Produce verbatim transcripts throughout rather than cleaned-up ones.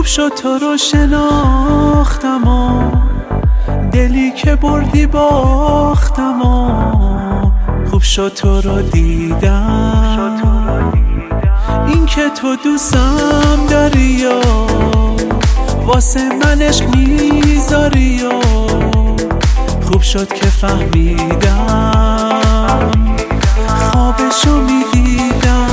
شد تو رو شناختم و دلی که بردی باختم و خوب شد تو رو دیدم. این که تو دوستم داری یا واسه من عشق میذاری و خوب شد که فهمیدم خوابشو میدیدم.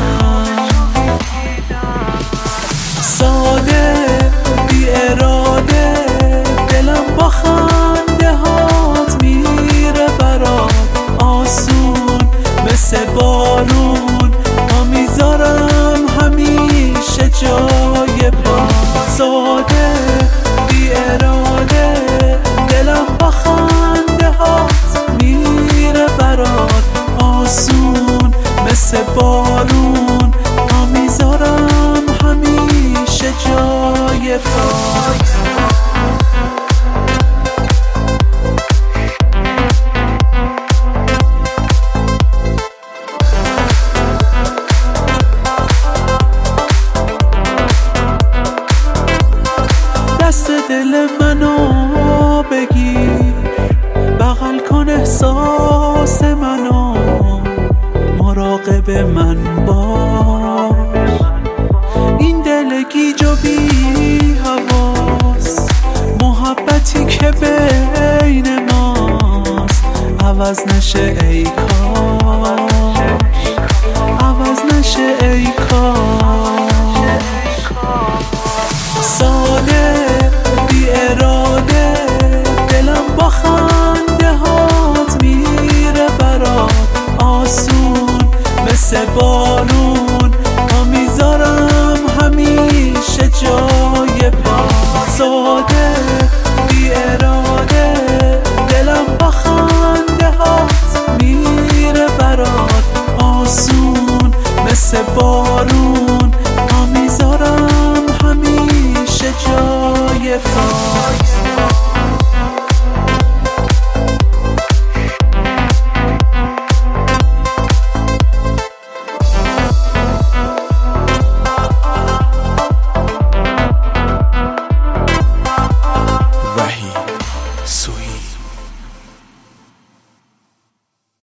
ساده بی اراده دلم با خنده هات میره برات آسون مثل بارون. ما میذارم همیشه جای پا. ساده بی اراده دلم با خنده هات میره برات آسون مثل بارون. ما میذارم همیشه جای پات. دست دل منو بگیر بغل کن احساس منو مراقب من باش. این دل گیج و بی حواس محبتی که بین ماست عوض نشه ای کاش، عوض نشه ای کاش. ساده بی اراده دلم با خنده هات میره برات آسون مثل بارون. ما میذارم همیشه جای پا. ساده